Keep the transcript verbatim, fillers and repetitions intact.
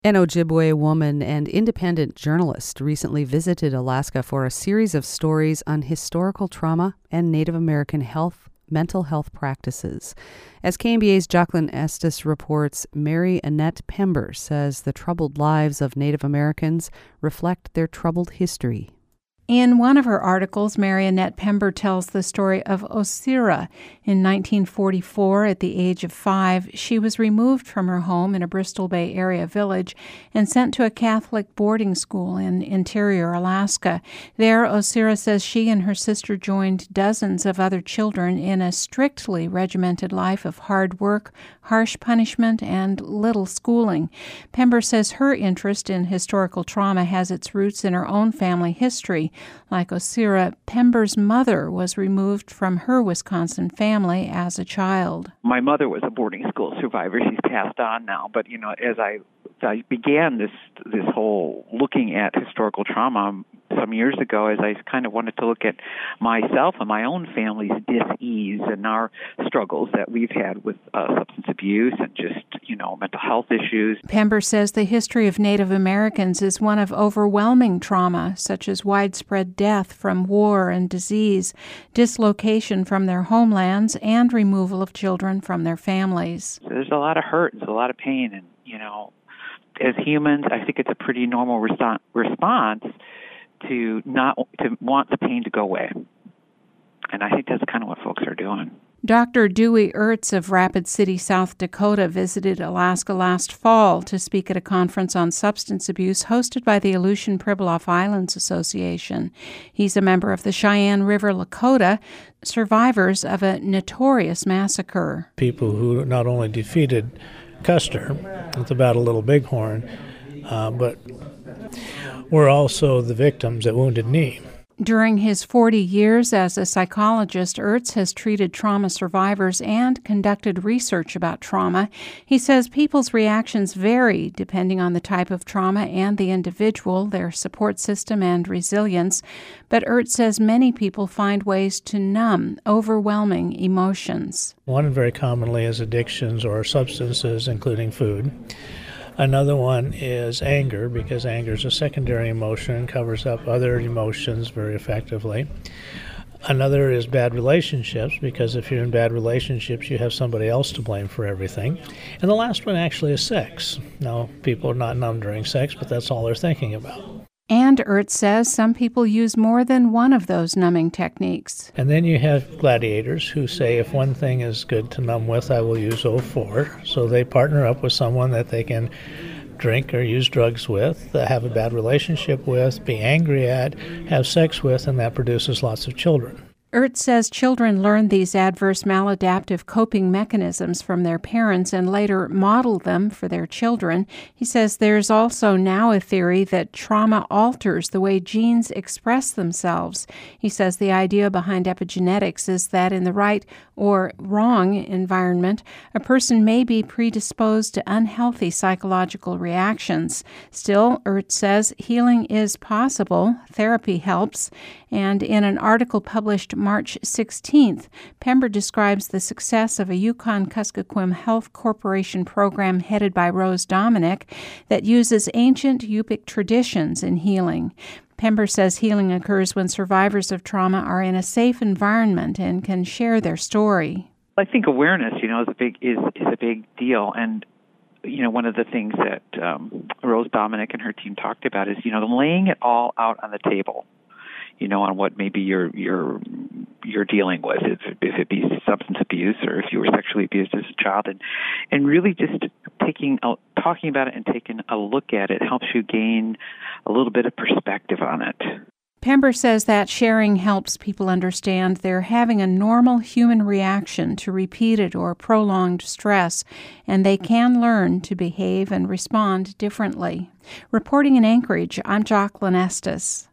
An Ojibwe woman and independent journalist recently visited Alaska for a series of stories on historical trauma and Native American health, mental health practices. As K M B A's Jacqueline Estes reports, Mary Annette Pember says the troubled lives of Native Americans reflect their troubled history. In one of her articles, Mary Annette Pember tells the story of Osira. In nineteen forty-four, at the age of five, she was removed from her home in a Bristol Bay Area village and sent to a Catholic boarding school in interior Alaska. There, Osira says she and her sister joined dozens of other children in a strictly regimented life of hard work, harsh punishment, and little schooling. Pember says her interest in historical trauma has its roots in her own family history. Like Osira, Pember's mother was removed from her Wisconsin family as a child. My mother was a boarding school survivor. She's passed on now. But, you know, as I, I began this this whole looking at historical trauma some years ago, as I kind of wanted to look at myself and my own family's dis-ease and our struggles that we've had with uh, substance abuse and just, you know, mental health issues. Pember says the history of Native Americans is one of overwhelming trauma, such as widespread death from war and disease, dislocation from their homelands, and removal of children from their families. So there's a lot of hurt, there's a lot of pain, and, you know, as humans, I think it's a pretty normal respo- response to not to want the pain to go away. And I think that's kind of what folks are doing. Doctor Dewey Ertz of Rapid City, South Dakota, visited Alaska last fall to speak at a conference on substance abuse hosted by the Aleutian Pribilof Islands Association. He's a member of the Cheyenne River Lakota, survivors of a notorious massacre. People who not only defeated Custer at the Battle of Little Bighorn, uh, but were also the victims at Wounded Knee. During his forty years as a psychologist, Ertz has treated trauma survivors and conducted research about trauma. He says people's reactions vary depending on the type of trauma and the individual, their support system, and resilience. But Ertz says many people find ways to numb overwhelming emotions. One very commonly is addictions or substances, including food. Another one is anger, because anger is a secondary emotion and covers up other emotions very effectively. Another is bad relationships, because if you're in bad relationships, you have somebody else to blame for everything. And the last one actually is sex. Now, people are not numb during sex, but that's all they're thinking about. And Ertz says some people use more than one of those numbing techniques. And then you have gladiators who say, if one thing is good to numb with, I will use oh four. So they partner up with someone that they can drink or use drugs with, have a bad relationship with, be angry at, have sex with, and that produces lots of children. Ertz says children learn these adverse maladaptive coping mechanisms from their parents and later model them for their children. He says there's also now a theory that trauma alters the way genes express themselves. He says the idea behind epigenetics is that in the right or wrong environment, a person may be predisposed to unhealthy psychological reactions. Still, Ertz says healing is possible, therapy helps, and in an article published March sixteenth, Pember describes the success of a Yukon-Kuskokwim Health Corporation program headed by Rose Dominic that uses ancient Yupik traditions in healing. Pember says healing occurs when survivors of trauma are in a safe environment and can share their story. I think awareness, you know, is a big is, is a big deal, and you know, one of the things that um, Rose Dominic and her team talked about is, you know, laying it all out on the table. You know, on what maybe you're you're you're dealing with, if, if it be substance abuse or if you were sexually abused as a child, and and really just taking a, talking about it and taking a look at it helps you gain a little bit of perspective on it. Pember says that sharing helps people understand they're having a normal human reaction to repeated or prolonged stress, and they can learn to behave and respond differently. Reporting in Anchorage, I'm Jacqueline Estes.